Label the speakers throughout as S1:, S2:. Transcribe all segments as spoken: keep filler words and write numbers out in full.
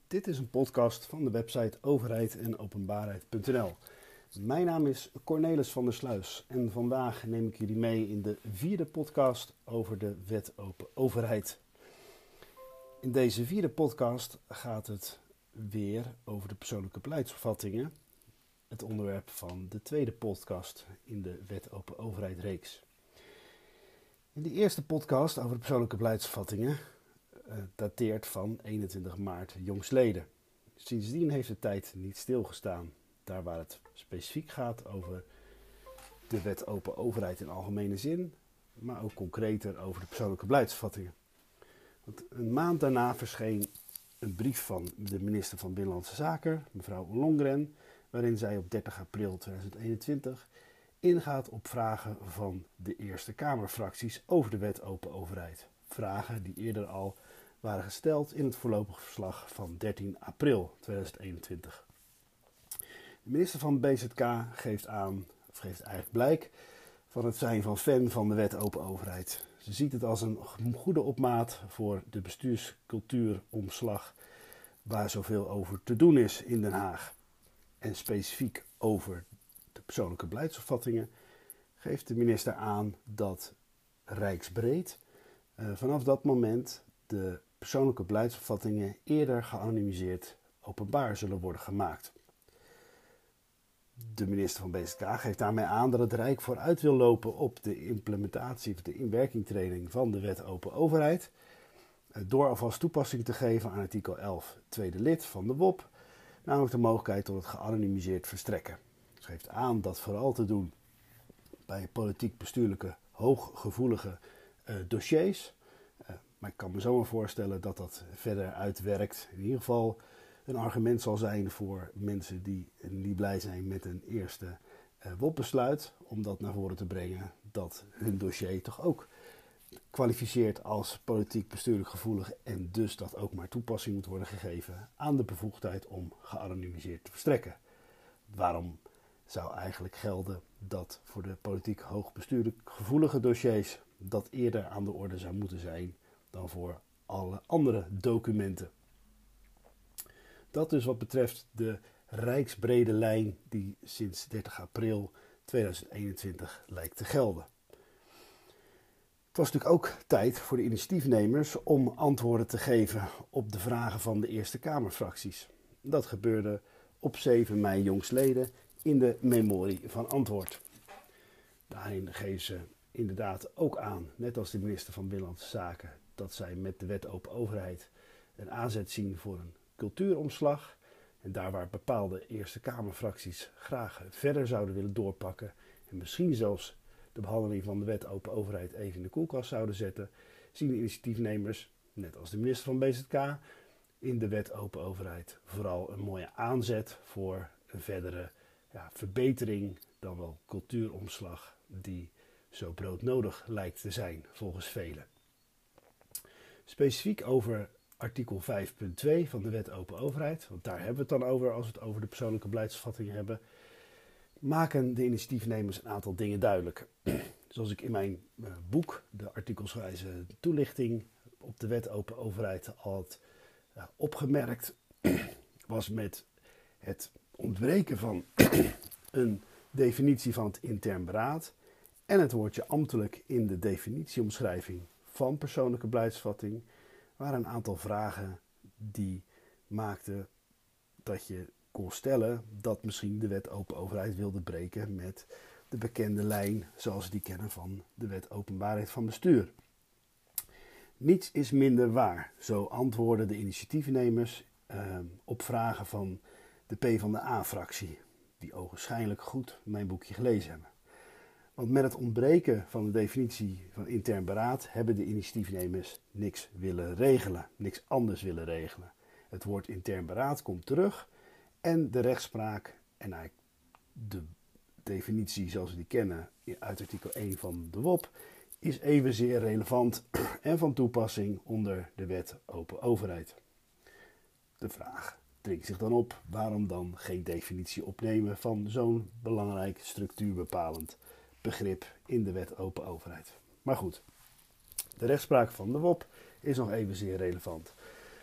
S1: Dit is een podcast van de website overheid en openbaarheid punt n l. Mijn naam is Cornelis van der Sluis en vandaag neem ik jullie mee in de vierde podcast over de Wet Open Overheid. In deze vierde podcast gaat het weer over de persoonlijke beleidsopvattingen, het onderwerp van de tweede podcast in de Wet Open Overheid reeks. In de eerste podcast over de persoonlijke beleidsopvattingen uh, dateert van eenentwintig maart jongstleden. Sindsdien heeft de tijd niet stilgestaan. Daar waar het specifiek gaat over de Wet Open Overheid in algemene zin, maar ook concreter over de persoonlijke beleidsopvattingen. Want een maand daarna verscheen een brief van de minister van Binnenlandse Zaken, mevrouw Ollongren, waarin zij op dertig april tweeduizend eenentwintig ingaat op vragen van de Eerste Kamerfracties over de Wet Open Overheid. Vragen die eerder al waren gesteld in het voorlopig verslag van dertien april tweeduizend eenentwintig. De minister van B Z K geeft aan, of geeft eigenlijk blijk, van het zijn van fan van de Wet Open Overheid. Ze ziet het als een goede opmaat voor de bestuurscultuuromslag waar zoveel over te doen is in Den Haag. En specifiek over de persoonlijke beleidsopvattingen geeft de minister aan dat rijksbreed uh, vanaf dat moment de persoonlijke beleidsopvattingen eerder geanonimiseerd openbaar zullen worden gemaakt. De minister van B Z K geeft daarmee aan dat het Rijk vooruit wil lopen op de implementatie of de inwerkingtreding van de Wet Open Overheid, door alvast toepassing te geven aan artikel elf tweede lid van de W O P, namelijk de mogelijkheid tot het geanonimiseerd verstrekken. Ze geeft aan dat vooral te doen bij politiek-bestuurlijke hooggevoelige uh, dossiers. Uh, maar ik kan me zomaar voorstellen dat dat verder uitwerkt. In ieder geval een argument zal zijn voor mensen die niet blij zijn met een eerste uh, W O P-besluit, om dat naar voren te brengen dat hun dossier toch ook kwalificeert als politiek-bestuurlijk gevoelig en dus dat ook maar toepassing moet worden gegeven aan de bevoegdheid om geanonimiseerd te verstrekken. Waarom zou eigenlijk gelden dat voor de politiek hoogbestuurlijk gevoelige dossiers dat eerder aan de orde zou moeten zijn dan voor alle andere documenten? Dat dus wat betreft de rijksbrede lijn die sinds dertig april tweeduizend eenentwintig lijkt te gelden. Het was natuurlijk ook tijd voor de initiatiefnemers om antwoorden te geven op de vragen van de Eerste Kamerfracties. Dat gebeurde op zeven mei jongstleden in de memorie van antwoord. Daarin geven ze inderdaad ook aan, net als de minister van Binnenlandse Zaken, dat zij met de Wet Open Overheid een aanzet zien voor een cultuuromslag. En daar waar bepaalde Eerste Kamerfracties graag verder zouden willen doorpakken en misschien zelfs de behandeling van de Wet Open Overheid even in de koelkast zouden zetten, zien de initiatiefnemers, net als de minister van B Z K, in de Wet Open Overheid vooral een mooie aanzet voor een verdere ja, verbetering, dan wel cultuuromslag, die zo broodnodig lijkt te zijn volgens velen. Specifiek over artikel vijf punt twee van de Wet Open Overheid, want daar hebben we het dan over als we het over de persoonlijke beleidsopvattingen hebben, maken de initiatiefnemers een aantal dingen duidelijk. Zoals ik in mijn uh, boek, de artikelswijze toelichting op de Wet Open Overheid, al had uh, opgemerkt, was met het ontbreken van een definitie van het intern beraad en het woordje ambtelijk in de definitieomschrijving van persoonlijke beleidsopvatting, waren een aantal vragen die maakten dat je kon stellen dat misschien de Wet Open Overheid wilde breken met de bekende lijn zoals we die kennen van de Wet Openbaarheid van Bestuur. Niets is minder waar, zo antwoorden de initiatiefnemers uh, op vragen van de PvdA-fractie, die ogenschijnlijk goed mijn boekje gelezen hebben. Want met het ontbreken van de definitie van intern beraad hebben de initiatiefnemers niks willen regelen, niks anders willen regelen. Het woord intern beraad komt terug en de rechtspraak en eigenlijk de definitie zoals we die kennen uit artikel één van de W O P is evenzeer relevant en van toepassing onder de Wet Open Overheid. De vraag dringt zich dan op, waarom dan geen definitie opnemen van zo'n belangrijk structuurbepalend begrip in de Wet Open Overheid. Maar goed, de rechtspraak van de W O P is nog evenzeer relevant.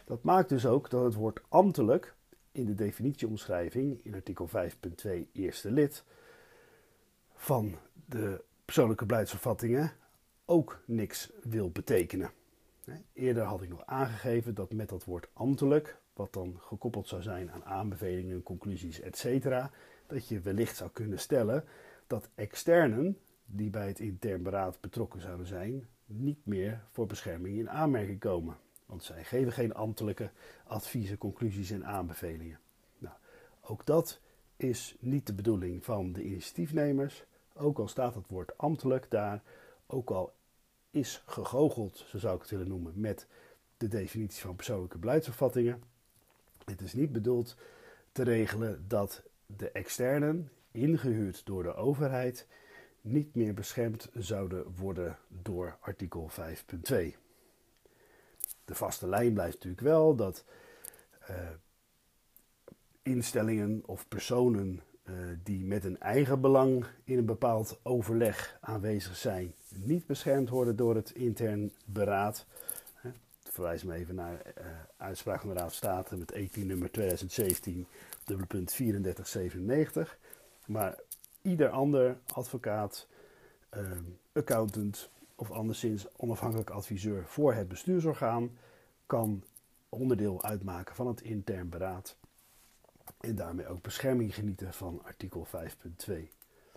S1: Dat maakt dus ook dat het woord ambtelijk in de definitieomschrijving in artikel vijf punt twee eerste lid van de persoonlijke beleidsvervattingen ook niks wil betekenen. Eerder had ik nog aangegeven dat met dat woord ambtelijk, wat dan gekoppeld zou zijn aan aanbevelingen, conclusies, et cetera, dat je wellicht zou kunnen stellen dat externen die bij het intern beraad betrokken zouden zijn, niet meer voor bescherming in aanmerking komen. Want zij geven geen ambtelijke adviezen, conclusies en aanbevelingen. Nou, ook dat is niet de bedoeling van de initiatiefnemers. Ook al staat het woord ambtelijk daar, ook al is gegoocheld, zo zou ik het willen noemen, met de definitie van persoonlijke beleidsopvattingen. Het is niet bedoeld te regelen dat de externen, ingehuurd door de overheid, niet meer beschermd zouden worden door artikel vijf punt twee. De vaste lijn blijft natuurlijk wel dat uh, instellingen of personen uh, die met een eigen belang in een bepaald overleg aanwezig zijn, niet beschermd worden door het intern beraad. Uh, verwijs me even naar uh, uitspraak van de Raad van State met E P nummer tweeduizend zeventien, dubbele punt vierendertig zevenennegentig. Maar ieder ander advocaat, uh, accountant of anderszins onafhankelijk adviseur voor het bestuursorgaan kan onderdeel uitmaken van het intern beraad en daarmee ook bescherming genieten van artikel vijf punt twee.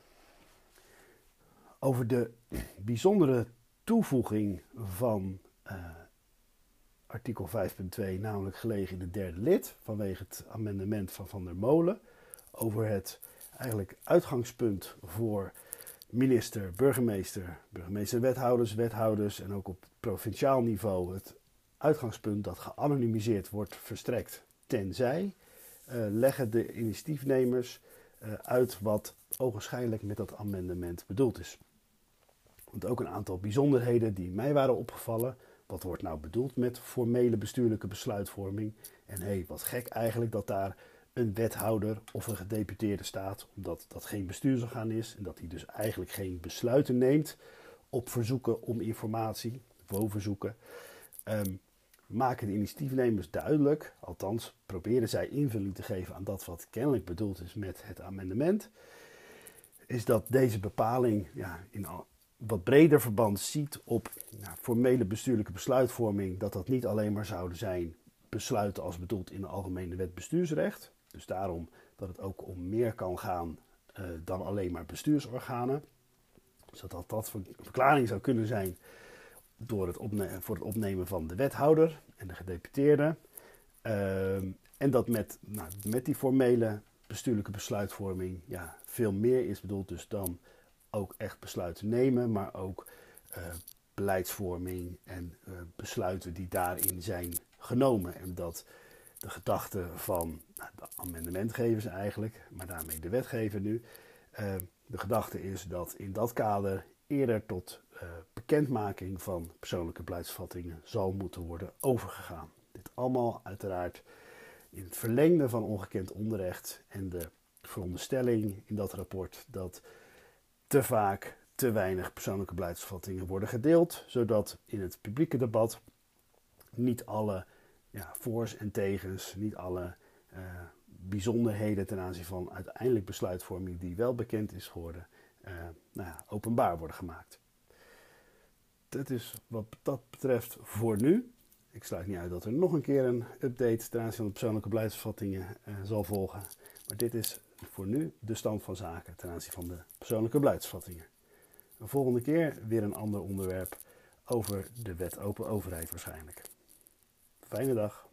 S1: Over de bijzondere toevoeging van uh, artikel vijf punt twee, namelijk gelegen in het derde lid, vanwege het amendement van Van der Molen, over het eigenlijk uitgangspunt voor minister, burgemeester, burgemeester, wethouders, wethouders en ook op provinciaal niveau het uitgangspunt dat geanonimiseerd wordt verstrekt, tenzij uh, leggen de initiatiefnemers uh, uit wat ogenschijnlijk met dat amendement bedoeld is. Want ook een aantal bijzonderheden die mij waren opgevallen. Wat wordt nou bedoeld met formele bestuurlijke besluitvorming? En hé, hey, wat gek eigenlijk dat daar een wethouder of een gedeputeerde staat, omdat dat geen bestuursorgaan is en dat hij dus eigenlijk geen besluiten neemt op verzoeken om informatie, woonverzoeken. Um, maken de initiatiefnemers duidelijk, althans proberen zij invulling te geven aan dat wat kennelijk bedoeld is met het amendement, is dat deze bepaling ja, in al, wat breder verband ziet op nou, formele bestuurlijke besluitvorming, dat dat niet alleen maar zouden zijn besluiten als bedoeld in de Algemene Wet Bestuursrecht. Dus daarom dat het ook om meer kan gaan uh, dan alleen maar bestuursorganen. Zodat dat een verklaring zou kunnen zijn door het opne- voor het opnemen van de wethouder en de gedeputeerde. Uh, en dat met, nou, met die formele bestuurlijke besluitvorming ja, veel meer is bedoeld dus dan ook echt besluiten nemen, maar ook uh, beleidsvorming en uh, besluiten die daarin zijn genomen. En dat de gedachte van nou, de amendementgevers eigenlijk, maar daarmee de wetgever nu, uh, de gedachte is dat in dat kader eerder tot uh, bekendmaking van persoonlijke beleidsvattingen zal moeten worden overgegaan. Dit allemaal uiteraard in het verlengde van ongekend onrecht en de veronderstelling in dat rapport dat te vaak te weinig persoonlijke beleidsvattingen worden gedeeld, zodat in het publieke debat niet alle ja, voor's en tegens, niet alle uh, bijzonderheden ten aanzien van uiteindelijk besluitvorming die wel bekend is geworden, uh, nou ja, openbaar worden gemaakt. Dat is wat dat betreft voor nu. Ik sluit niet uit dat er nog een keer een update ten aanzien van de persoonlijke beleidsvattingen uh, zal volgen. Maar dit is voor nu de stand van zaken ten aanzien van de persoonlijke beleidsvattingen. De volgende keer weer een ander onderwerp over de wet open overheid waarschijnlijk. Fijne dag.